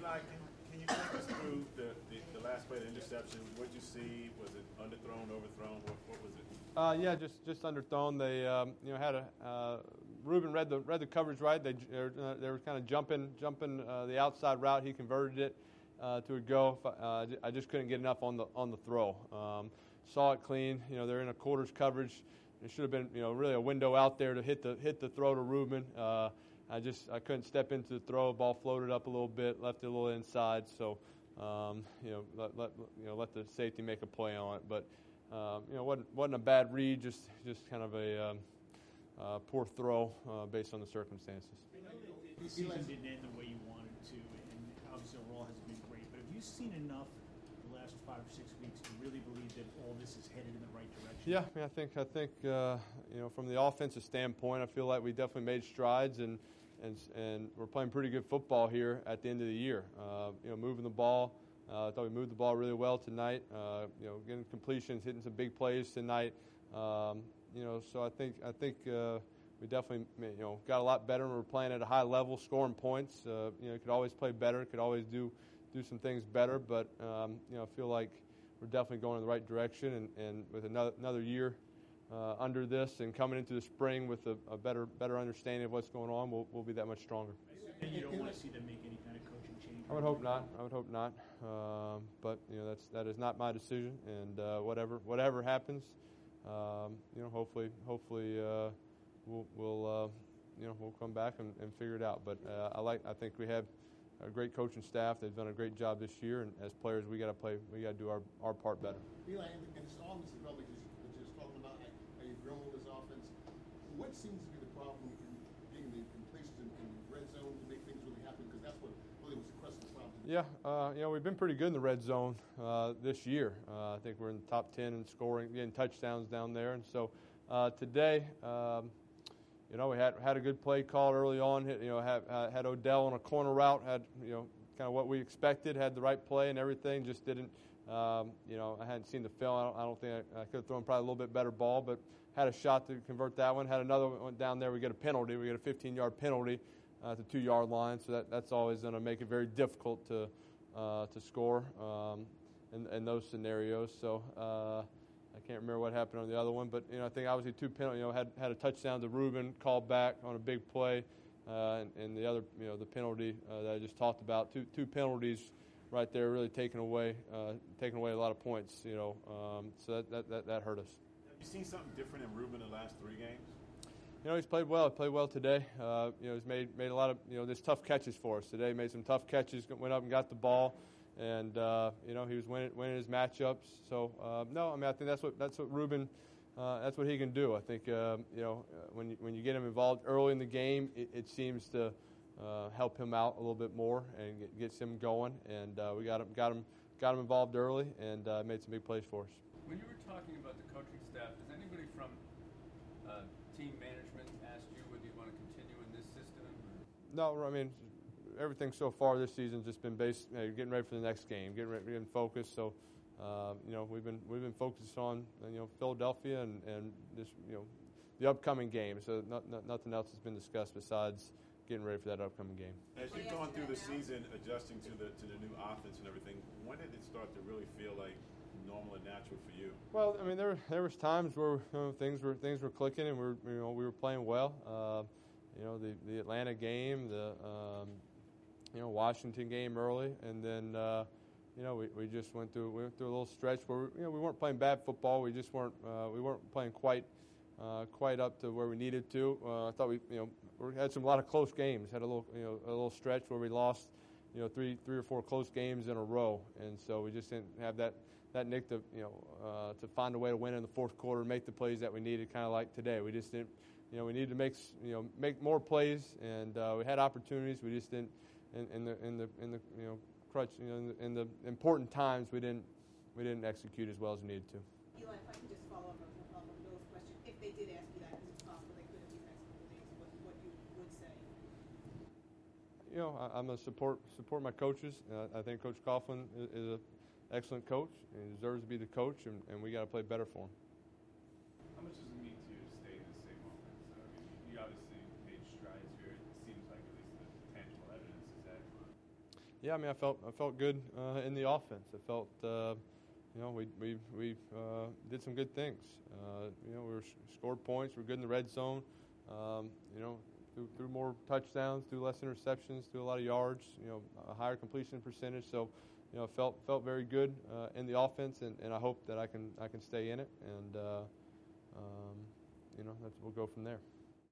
Eli, can you take us through the last play, the interception? What did you see? Was it underthrown, overthrown? What was it? Yeah, just underthrown. They had Ruben read the coverage right. They were kind of jumping the outside route. He converted it to a go. I just couldn't get enough on the throw. Saw it clean. They're in a quarters coverage. There should have been really a window out there to hit the throw to Ruben. I couldn't step into the throw. Ball floated up a little bit, left it a little inside. So let the safety make a play on it. But wasn't a bad read. Just kind of a poor throw based on the circumstances. The season didn't end the way you wanted it to, and obviously overall hasn't been great. But have you seen enough the last 5 or 6 weeks to really believe that all this is headed in the right direction? Yeah, I think from the offensive standpoint, I feel like we definitely made strides and we're playing pretty good football here at the end of the year. Moving the ball. I thought we moved the ball really well tonight. Getting completions, hitting some big plays tonight. So I think we definitely got a lot better. We're playing at a high level, scoring points. Could always play better. Could always do some things better. But I feel like we're definitely going in the right direction. And with another year under this and coming into the spring with a better understanding of what's going on, we'll be that much stronger. And you don't want to see them make any kind of coaching change? I would hope not. But that is not my decision. And whatever happens, hopefully we'll come back and figure it out. But I think we have a great coaching staff. They've done a great job this year, and as players, we got to do our part better. Eli, and it's almost development because you're just talking about how you've grown with this offense. What seems to be the problem in getting the completions in the red zone to make things really happen? Because that's what really was the crux of the problem. Yeah, we've been pretty good in the red zone this year. I think we're in the top 10 in scoring, getting touchdowns down there, and so today. We had a good play called early on. Had Odell on a corner route. Had kind of what we expected. Had the right play and everything. Just didn't. I hadn't seen the film. I don't think I could have thrown probably a little bit better ball, but had a shot to convert that one. Had another one down there. We get a penalty. We get a 15-yard penalty at the 2-yard line. So that's always going to make it very difficult to score in those scenarios. So. I can't remember what happened on the other one, but I think obviously 2 penalties. Had a touchdown to Ruben, called back on a big play, and the other the penalty that I just talked about. Two penalties right there, really taking away a lot of points. So that hurt us. Have you seen something different in Ruben in the last 3 games? He's played well. Played well today. He's made a lot of there's tough catches for us today. Made some tough catches. Went up and got the ball. And he was winning his matchups. So I think that's what Ruben, that's what he can do. I think when you get him involved early in the game, it seems to help him out a little bit more and gets him going. And we got him involved early and made some big plays for us. When you were talking about the coaching staff, has anybody from team management asked you whether you want to continue in this system? No, I mean. Everything so far this season has just been based, getting ready for the next game, getting focused. So, we've been focused on Philadelphia and this the upcoming game. So nothing else has been discussed besides getting ready for that upcoming game. As you've gone through the season, adjusting to the new offense and everything, when did it start to really feel like normal and natural for you? Well, I mean there was times where things were clicking and we were playing well. The Atlanta game, the Washington game early, and then we just went through a little stretch where we weren't playing bad football. We just weren't playing quite up to where we needed to. I thought we had a lot of close games. Had a little stretch where we lost 3 or 4 close games in a row, and so we just didn't have that nick to find a way to win in the fourth quarter, make the plays that we needed, kind of like today. We just didn't. We needed to make more plays, and we had opportunities. We just didn't. In the crutch, in the important times, we didn't execute as well as we needed to. Eli, if I can just follow up on Bill's question, if they did ask you that, because it's possible they could have these next couple of days, what you would say? I'm going to support my coaches. I think Coach Coughlin is an excellent coach. He deserves to be the coach, and we got to play better for him. How much does it mean to you to stay in the same offense? You obviously made strides here. It seems like at least the tangible evidence is that. Yeah, I mean, I felt good in the offense. I felt, we did some good things. We scored points. We're good in the red zone. Threw more touchdowns, threw less interceptions, threw a lot of yards. A higher completion percentage. So, felt very good in the offense, and I hope that I can stay in it. And we'll go from there.